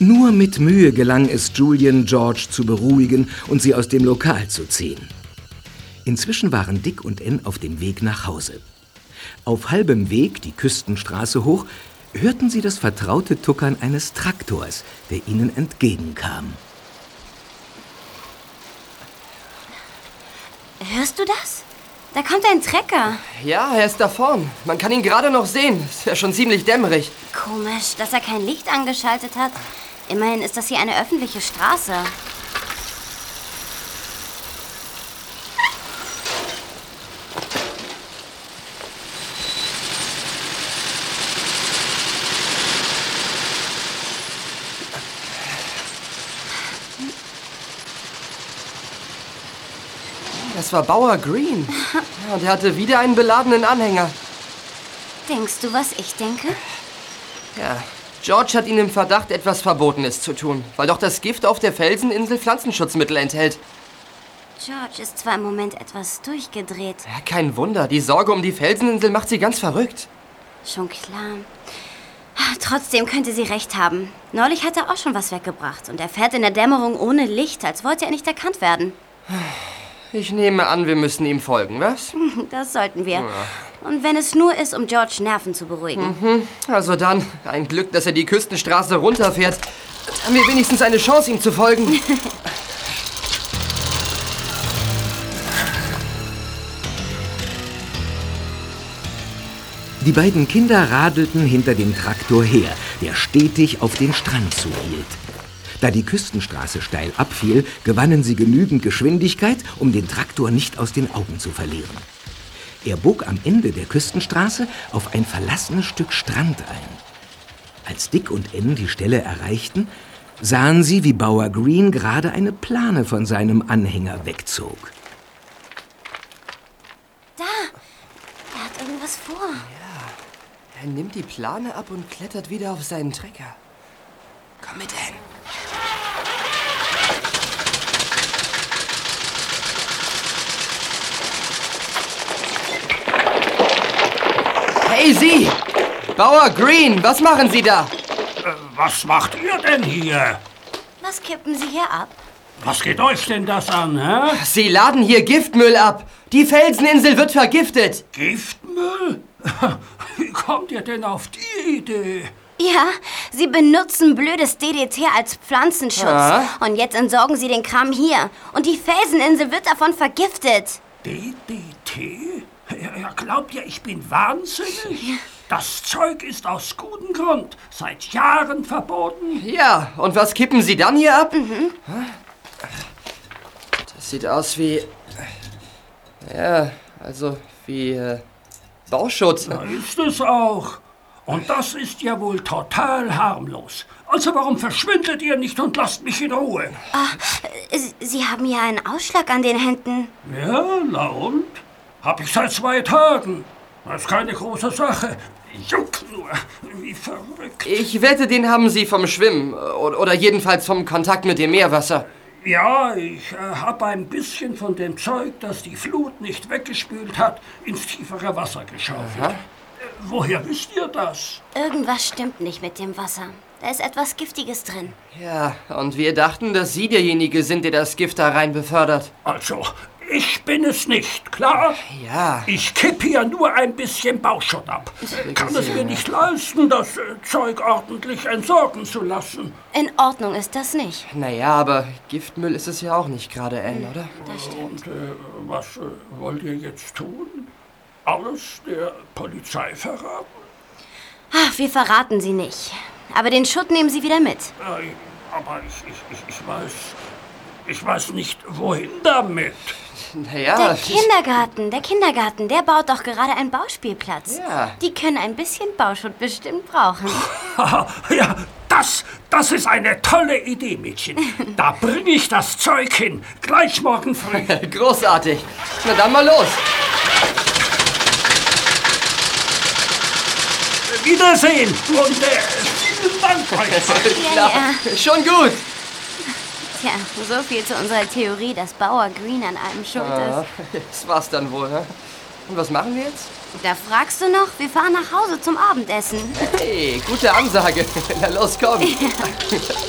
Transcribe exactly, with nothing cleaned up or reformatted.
Nur mit Mühe gelang es Julian, George zu beruhigen und sie aus dem Lokal zu ziehen. Inzwischen waren Dick und Ann auf dem Weg nach Hause. Auf halbem Weg, die Küstenstraße hoch, hörten sie das vertraute Tuckern eines Traktors, der ihnen entgegenkam. Hörst du das? Da kommt ein Trecker. Ja, er ist da vorn. Man kann ihn gerade noch sehen. Ist ja schon ziemlich dämmerig. Komisch, dass er kein Licht angeschaltet hat. Immerhin ist das hier eine öffentliche Straße. Das war Bauer Green. Ja, und er hatte wieder einen beladenen Anhänger. Denkst du, was ich denke? Ja, George hat ihn im Verdacht, etwas Verbotenes zu tun, weil doch das Gift auf der Felseninsel Pflanzenschutzmittel enthält. George ist zwar im Moment etwas durchgedreht. Ja, kein Wunder. Die Sorge um die Felseninsel macht sie ganz verrückt. Schon klar. Trotzdem könnte sie recht haben. Neulich hat er auch schon was weggebracht und er fährt in der Dämmerung ohne Licht, als wollte er nicht erkannt werden. Ich nehme an, wir müssen ihm folgen, was? Das sollten wir. Ja. Und wenn es nur ist, um George Nerven zu beruhigen. Mhm. Also dann, ein Glück, dass er die Küstenstraße runterfährt. Dann haben wir wenigstens eine Chance, ihm zu folgen. Die beiden Kinder radelten hinter dem Traktor her, der stetig auf den Strand zuhielt. Da die Küstenstraße steil abfiel, gewannen sie genügend Geschwindigkeit, um den Traktor nicht aus den Augen zu verlieren. Er bog am Ende der Küstenstraße auf ein verlassenes Stück Strand ein. Als Dick und Ann die Stelle erreichten, sahen sie, wie Bauer Green gerade eine Plane von seinem Anhänger wegzog. Da! Er hat irgendwas vor. Ja, er nimmt die Plane ab und klettert wieder auf seinen Trecker. Komm mit, Ann. Hey, Sie! Bauer Green, was machen Sie da? Äh, was macht ihr denn hier? Was kippen Sie hier ab? Was geht euch denn das an, hä? Sie laden hier Giftmüll ab. Die Felseninsel wird vergiftet. Giftmüll? Wie kommt ihr denn auf die Idee? Ja, Sie benutzen blödes D D T als Pflanzenschutz. Ah. Und jetzt entsorgen Sie den Kram hier. Und die Felseninsel wird davon vergiftet. D D T? Er glaubt ja, ich bin wahnsinnig. Das Zeug ist aus gutem Grund seit Jahren verboten. Ja, und was kippen Sie dann hier ab? Mhm. Das sieht aus wie... Ja, also wie äh, Bauschutz. Da ist es auch. Und das ist ja wohl total harmlos. Also warum verschwindet ihr nicht und lasst mich in Ruhe? Ach, Sie haben ja einen Ausschlag an den Händen. Ja, na und? Hab ich seit zwei Tagen. Das ist keine große Sache. Juck nur, wie verrückt. Ich wette, den haben Sie vom Schwimmen. Oder jedenfalls vom Kontakt mit dem Meerwasser. Ja, ich äh, habe ein bisschen von dem Zeug, das die Flut nicht weggespült hat, ins tiefere Wasser geschaufelt. Äh, woher wisst ihr das? Irgendwas stimmt nicht mit dem Wasser. Da ist etwas Giftiges drin. Ja, und wir dachten, dass Sie derjenige sind, der das Gift da rein befördert. Also, ich bin es nicht, klar? Ja. Ich kipp hier nur ein bisschen Bauschutt ab. Kann es mir nicht leisten, das äh, Zeug ordentlich entsorgen zu lassen. In Ordnung ist das nicht. Naja, aber Giftmüll ist es ja auch nicht gerade, Ann, oder? Das stimmt. Und äh, was äh, wollt ihr jetzt tun? Alles der Polizei verraten? Ach, wir verraten sie nicht. Aber den Schutt nehmen Sie wieder mit. Äh, aber ich, ich, ich, ich weiß... Ich weiß nicht, wohin damit. Naja, der Kindergarten, der Kindergarten, der baut doch gerade einen Bauspielplatz. Ja. Die können ein bisschen Bauschutt bestimmt brauchen. Ja, das, das ist eine tolle Idee, Mädchen. Da bringe ich das Zeug hin, gleich morgen früh. Großartig. Na dann mal los. Wiedersehen und äh, vielen Dank euch. Ja, ja. Schon gut. Tja, so viel zu unserer Theorie, dass Bauer Green an allem schuld ah, ist. Das war's dann wohl, ne? Und was machen wir jetzt? Da fragst du noch? Wir fahren nach Hause zum Abendessen. Hey, gute Ansage. Na los, komm. Ja.